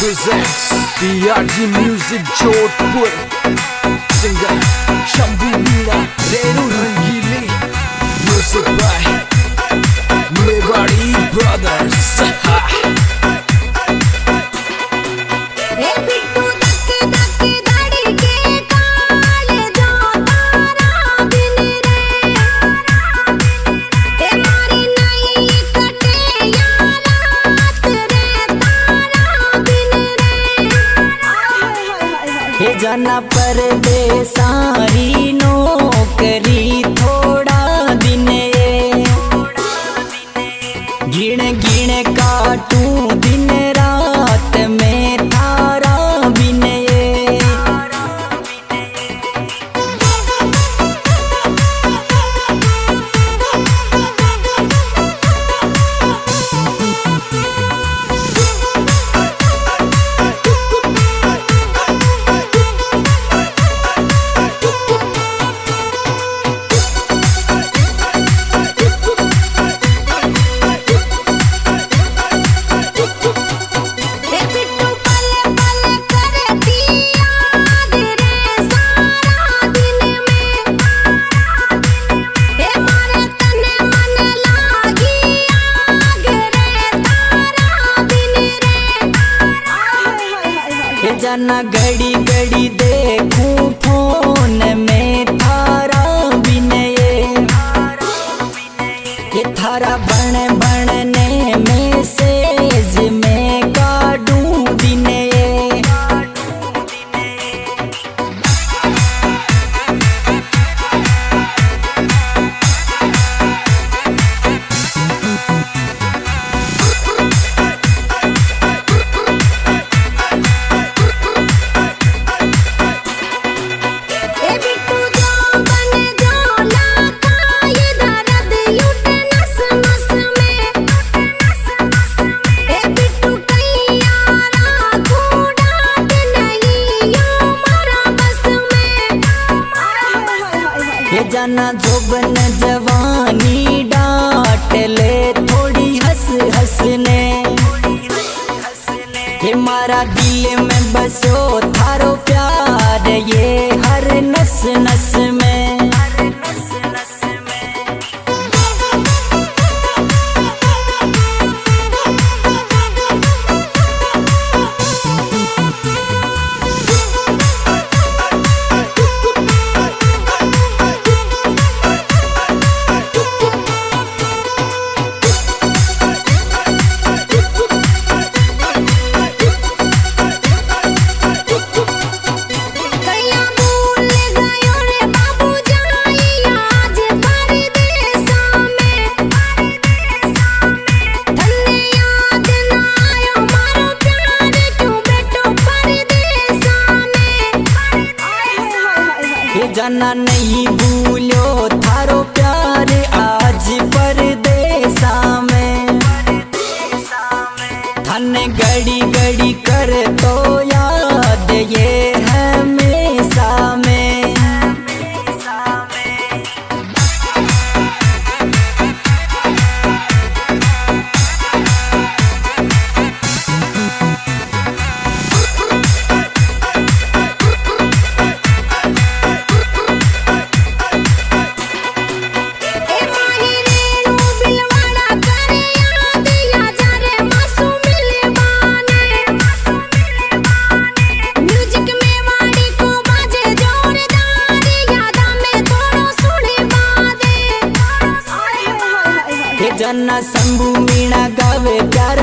presents PRG Music Jodhpur. Singer Shambhu Meena, Renu Rangili. Music by Mewari Brothers. जाना परदेसारी नौकरी थोड़ा दिन गिण गिण काटूं दिन रात में तारा बिन जाना घड़ी घड़ी देखूं फोन में थारा बिन ये थारा बन बनने में सेज में काटूं दिन जाना जोबन जवानी डांट ले थोड़ी हंस हंसने ये मारा दिल में बसो थारो प्यार ये हर नस नस में जाना नहीं भूलो थारो प्यार आज परदेसा में थाने घड़ी घड़ी कर तो याद ये हमेशा में जना शंभू मीणा गावे प्यार